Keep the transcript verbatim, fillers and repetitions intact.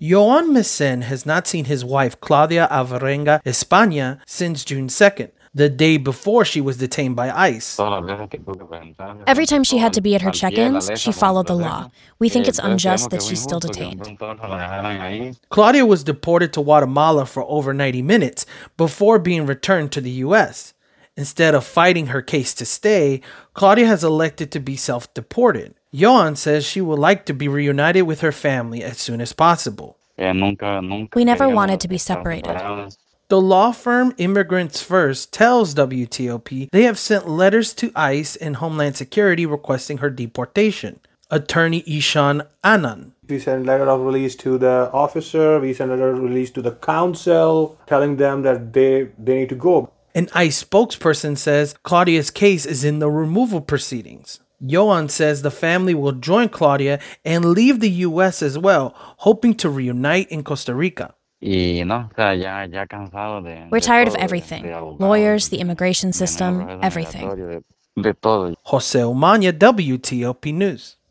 Joan Mesen has not seen his wife Claudia Alvarenga España since June second, the day before she was detained by ICE. Every time she had to be at her check-ins, she followed the law. We think it's unjust that she's still detained. Claudia was deported to Guatemala for over ninety minutes before being returned to the U S. Instead of fighting her case to stay, Claudia has elected to be self-deported. Joan says she would like to be reunited with her family as soon as possible. We never wanted to be separated. The law firm Immigrants First tells W T O P they have sent letters to ICE and Homeland Security requesting her deportation. Attorney Ishan Anand. We sent letter of release to the officer. We sent letter of release to the council telling them that they, they need to go. An ICE spokesperson says Claudia's case is in the removal proceedings. Joan says the family will join Claudia and leave the U S as well, hoping to reunite in Costa Rica. We're tired of everything. Lawyers, the immigration system, everything. Jose Umaña, W T O P News.